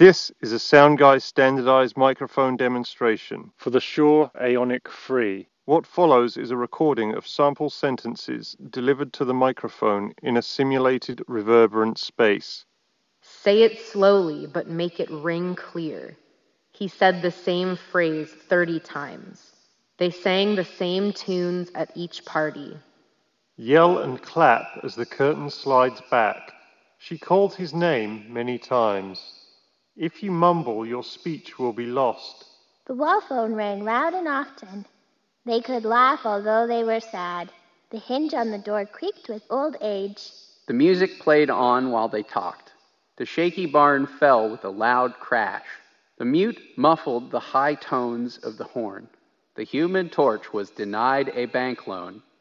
This is a SoundGuy standardized microphone demonstration for the Shure Aonic 3. What follows is a recording of sample sentences delivered to the microphone in a simulated reverberant space. Say it slowly, but make it ring clear. He said the same phrase 30 times. They sang the same tunes at each party. Yell and clap as the curtain slides back. She called his name many times. If you mumble, your speech will be lost. The wall phone rang loud and often. They could laugh although they were sad. The hinge on the door creaked with old age. The music played on while they talked. The shaky barn fell with a loud crash. The mute muffled the high tones of the horn. The Human Torch was denied a bank loan.